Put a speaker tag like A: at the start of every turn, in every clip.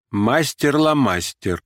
A: мастер-ломастер.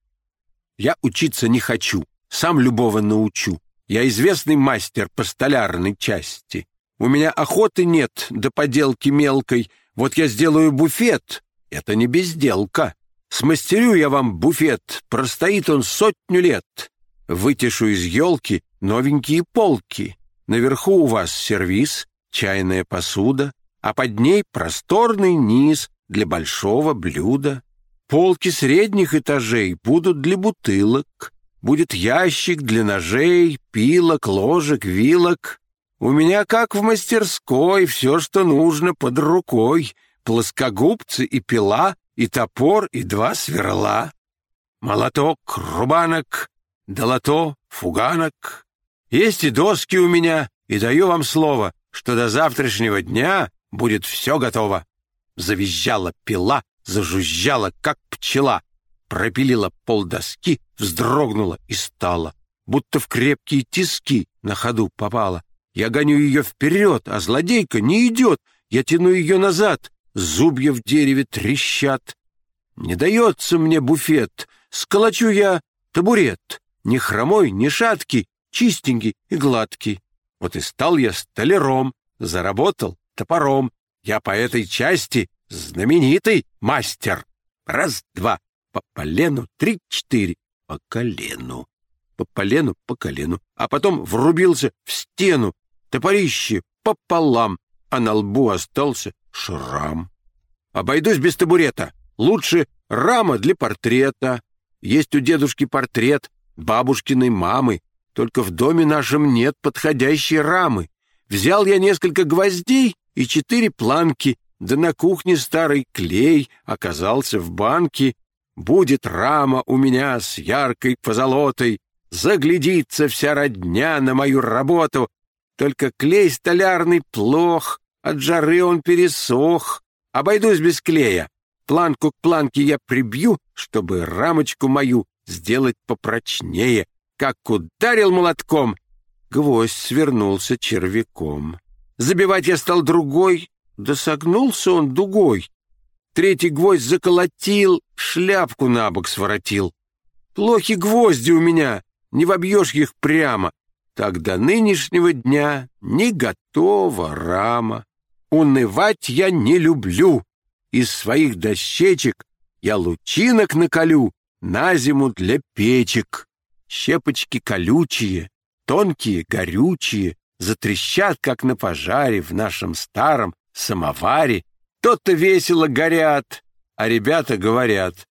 A: Я учиться не хочу, сам любого научу. Я известный мастер по столярной части. У меня охоты нет до поделки мелкой. Вот я сделаю буфет, это не безделка. Смастерю я вам буфет, простоит он 100 лет. Вытешу из елки новенькие полки. Наверху у вас сервиз, чайная посуда, а под ней просторный низ для большого блюда. Полки средних этажей будут для бутылок. Будет ящик для ножей, пилок, ложек, вилок. У меня, как в мастерской, все, что нужно, под рукой. Плоскогубцы и пила, и топор, и 2 сверла. Молоток, рубанок, долото, фуганок. Есть и доски у меня, и даю вам слово, что до завтрашнего дня будет все готово. Завизжала пила, зажужжала, как пчела. Пропилила полдоски, вздрогнула и стала, будто в крепкие тиски на ходу попала. Я гоню ее вперед, а злодейка не идет. Я тяну ее назад, зубья в дереве трещат. Не дается мне буфет, сколочу я табурет. Ни хромой, ни шаткий, чистенький и гладкий. Вот и стал я столяром, заработал топором. Я по этой части знаменитый мастер. Раз, два, по полену, 3, 4, по колену. По полену, по колену. А потом врубился в стену, топорище пополам, а на лбу остался шрам. Обойдусь без табурета. Лучше рама для портрета. Есть у дедушки портрет бабушкиной мамы. Только в доме нашем нет подходящей рамы. Взял я несколько гвоздей и 4 планки, да на кухне старый клей оказался в банке. Будет рама у меня с яркой позолотой, заглядится вся родня на мою работу. Только клей столярный плох, от жары он пересох. Обойдусь без клея. Планку к планке я прибью, чтобы рамочку мою сделать попрочнее. Как ударил молотком, гвоздь свернулся червяком. Забивать я стал другой, да согнулся он дугой. 3-й гвоздь заколотил, шляпку на бок своротил. Плохи гвозди у меня, не вобьешь их прямо. Так до нынешнего дня не готова рама. Унывать я не люблю. Из своих дощечек я лучинок наколю на зиму для печек. Щепочки колючие, тонкие, горючие, затрещат, как на пожаре в нашем старом самоваре. То-то весело горят, а ребята говорят: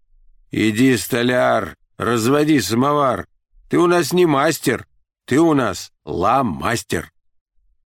A: «Иди, столяр, разводи самовар. Ты у нас не мастер, ты у нас ломастер».